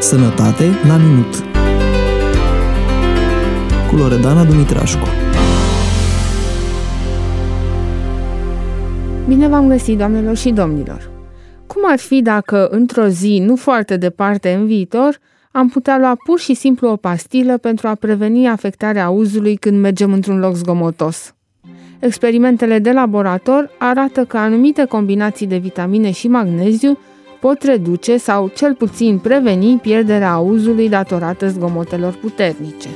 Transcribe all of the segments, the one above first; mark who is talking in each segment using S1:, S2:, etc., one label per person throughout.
S1: Sănătate la minut cu Loredana Dumitrașcu.
S2: Bine v-am găsit, doamnelor și domnilor! Cum ar fi dacă, într-o zi nu foarte departe în viitor, am putea lua pur și simplu o pastilă pentru a preveni afectarea auzului când mergem într-un loc zgomotos? Experimentele de laborator arată că anumite combinații de vitamine și magneziu pot reduce sau cel puțin preveni pierderea auzului datorată zgomotelor puternice.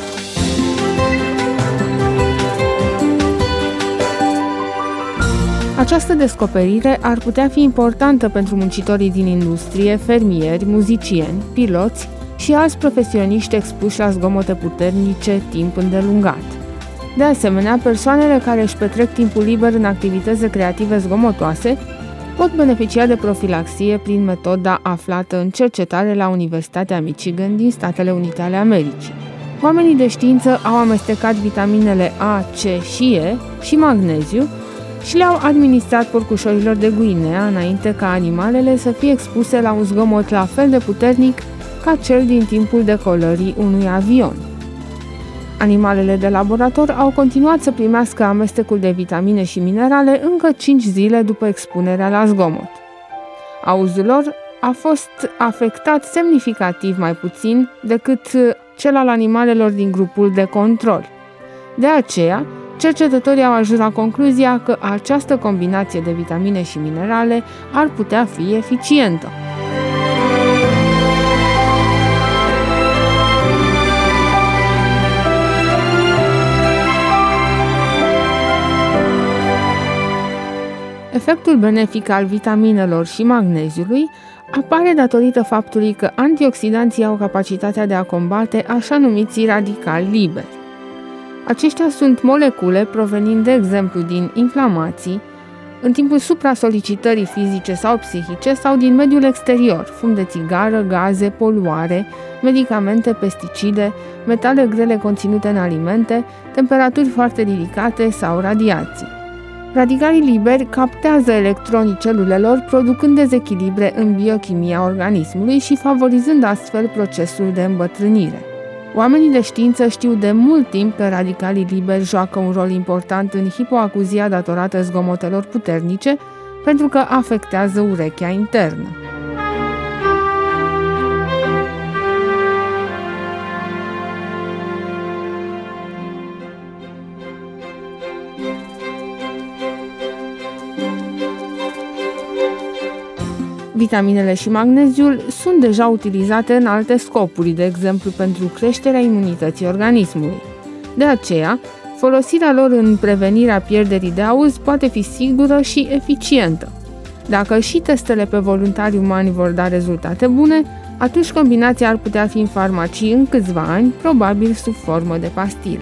S2: Această descoperire ar putea fi importantă pentru muncitorii din industrie, fermieri, muzicieni, piloți și alți profesioniști expuși la zgomote puternice timp îndelungat. De asemenea, persoanele care își petrec timpul liber în activități recreative zgomotoase pot beneficia de profilaxie prin metoda aflată în cercetare la Universitatea Michigan din Statele Unite ale Americii. Oamenii de știință au amestecat vitaminele A, C și E și magneziu și le-au administrat porcușorilor de Guinea înainte ca animalele să fie expuse la un zgomot la fel de puternic ca cel din timpul decolării unui avion. Animalele de laborator au continuat să primească amestecul de vitamine și minerale încă 5 zile după expunerea la zgomot. Auzul lor a fost afectat semnificativ mai puțin decât cel al animalelor din grupul de control. De aceea, cercetătorii au ajuns la concluzia că această combinație de vitamine și minerale ar putea fi eficientă. Efectul benefic al vitaminelor și magneziului apare datorită faptului că antioxidanții au capacitatea de a combate așa numiții radicali liberi. Aceștia sunt molecule provenind, de exemplu, din inflamații, în timpul supra-solicitării fizice sau psihice sau din mediul exterior, fum de țigară, gaze, poluare, medicamente, pesticide, metale grele conținute în alimente, temperaturi foarte ridicate sau radiații. Radicalii liberi captează electronii celulelor, producând dezechilibre în biochimia organismului și favorizând astfel procesul de îmbătrânire. Oamenii de știință știu de mult timp că radicalii liberi joacă un rol important în hipoacuzia datorată zgomotelor puternice, pentru că afectează urechea internă. Vitaminele și magneziul sunt deja utilizate în alte scopuri, de exemplu pentru creșterea imunității organismului. De aceea, folosirea lor în prevenirea pierderii de auz poate fi sigură și eficientă. Dacă și testele pe voluntari umani vor da rezultate bune, atunci combinația ar putea fi în farmacii în câțiva ani, probabil sub formă de pastile.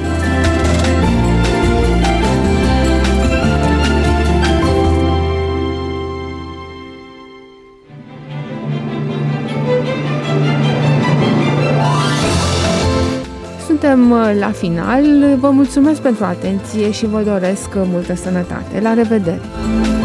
S2: Suntem la final, vă mulțumesc pentru atenție și vă doresc multă sănătate. La revedere!